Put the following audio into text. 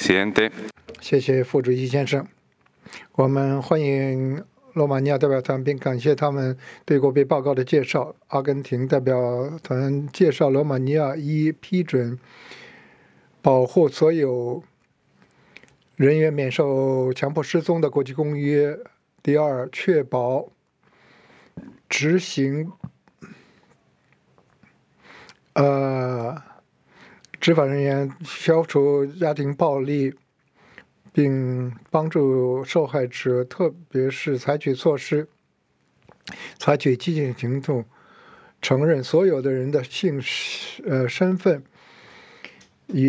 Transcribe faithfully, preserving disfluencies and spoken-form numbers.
presidente. 谢谢副主席先生。我们欢迎罗马尼亚代表团，并感谢他们对国别报告的介绍。阿根廷代表团介绍罗马尼亚一批准保护所有人员免受强迫失踪的国际公约，第二，确保执行呃执法人员消除家庭暴力，并帮助受害者，特别是采取措施，采取激进行动，承认所有的人的性呃身份，